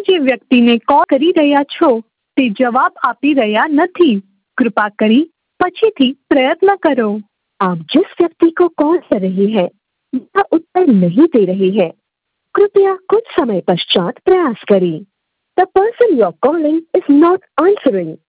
જે વ્યક્તિને કોલ કરી રહ્યા છો તે જવાબ આપી રહ્યા નથી। कृपा करी पछीथी प्रयत्न करो। आप जिस व्यक्ति को कॉल कर रहे हैं वह उत्तर नहीं दे रही है, कृपया कुछ समय पश्चात प्रयास करें। The person you are calling is not answering.